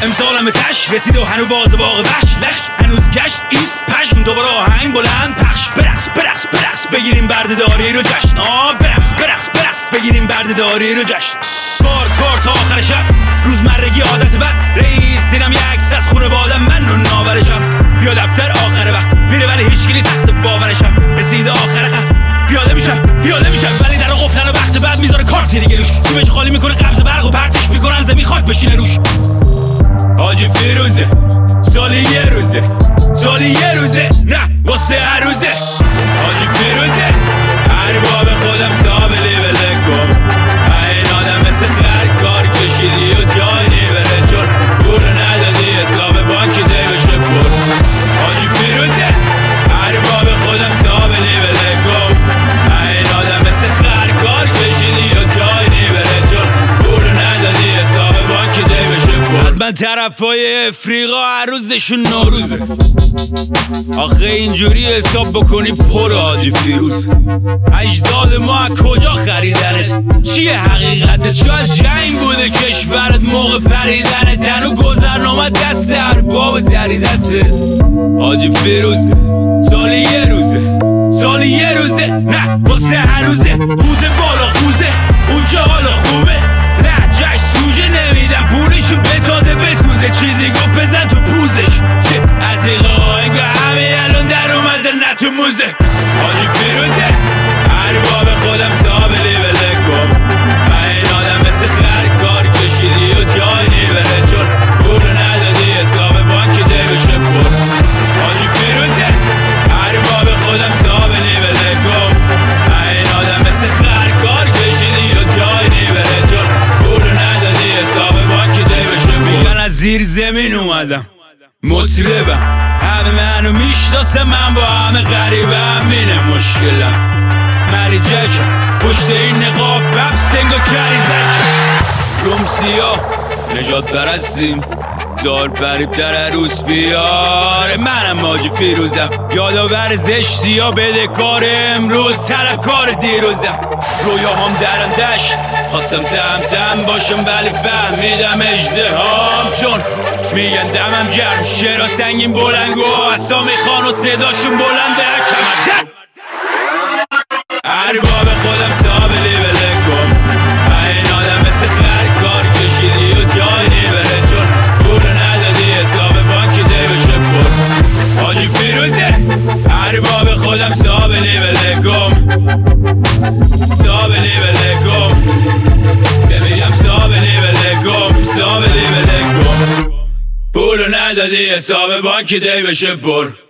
امسالم تش رسید و هنو باز باغ وحش هنوز گشت ایست پشم دوباره آهنگ بلند پخش برقص بگیریم بردهداری رو جشن برقص بگیریم بردهداری رو جشن کار تا آخر شب روزمرگی عادت بد رئیس دیدم یه عکس از خونواده من رو ناورشم بیا دفتر آخر وقت میره ولی هیچکی سخت باورشم رسید آخر خط پیاده میشم ولی در قفلن و وقت بعد میذاره کارت دیگه روش جیبش خالی میکنه قبض برق و پرتش میکنن زمین خاک بشینه روش حاجی فیروزه سالی یه روزه نه واسه هر روزه حاجی فیروزه ارباب خودم سابلی بلکم این آدم مثل خر کار کشیدی و جای نیبره چون پول ندادی حساب بانکی دیوشه پر حاجی فیروزه ارباب خودم سابلی بلکم این آدم مثل خر کار کشیدی و جای نیبره چون پول ندادی حساب بانکی دیوشه پر حتما طرفای افریقا هر روزشون نوروزه آخه اینجوری حساب بکنی پر حاجی فیروز اجداد ما از کجا خریدنت چیه حقیقتت شاید جنگ بوده کشورت موقع پریدنت هنو گذرنامه دست ارباب دریدت حاجی فیروز سالی یه روزه نه واسه هر روزه بوزه بالا خوزه اونجا حالا خوبه نه جشن سوژه نمیدم پولشو بسازه بسوزه چیزی گفت بزن تو پوزش چه عتیقه انگاه همه الان در اومده نه تو موزه حاجی فیروزه ارباب خودم سابلی بلکم این آدم مثل خر کار کشیدی و جای نیبره چون پول ندادی حساب بانکی دیوشه پر حاجی فیروزه ارباب خودم سابلی بلکم این آدم مثل خر کار کشیدی و جای نیبره چون پول ندادی حساب بانکی دیوشه پر من از زیر زمین اومدم مطربم همه منو میشناسه من با همه غریبم اینه مشکلم مری جکم پشت این نقاب بب سنگا کریزکم روم سیاه نجات برستیم زار فریبتر عروس بیاره منم حاجی فیروزم یادآور زشتی ها بده کار امروز طلب کار دیروزم رویاهام درم دشت خواستم تم باشم ولی فهمیدم اژدهام چون میگن دمم گرم شعرها سنگین بلنگ و اسامی خان و صداشون بلنده کمر ارباب خودم سابلی بلکم این آدم مثل خر کار کشیدی و جای نیبره چون پول ندادی حساب بانکی دیوشه پر حاجی فیروزه ارباب خودم سابلی بلکم ببینم سابلی بلکم پول ندادی حساب بانکی دیوشه پر